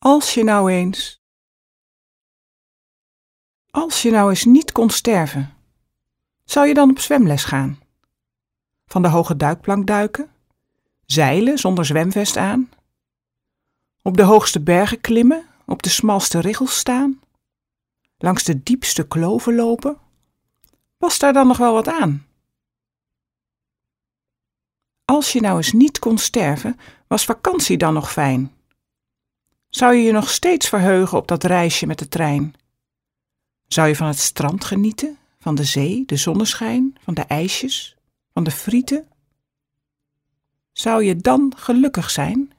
Als je nou eens niet kon sterven, zou je dan op zwemles gaan? Van de hoge duikplank duiken? Zeilen zonder zwemvest aan? Op de hoogste bergen klimmen? Op de smalste riggels staan? Langs de diepste kloven lopen? Was daar dan nog wel wat aan? Als je nou eens niet kon sterven, was vakantie dan nog fijn? Zou je je nog steeds verheugen op dat reisje met de trein? Zou je van het strand genieten, van de zee, de zonneschijn, van de ijsjes, van de frieten? Zou je dan gelukkig zijn?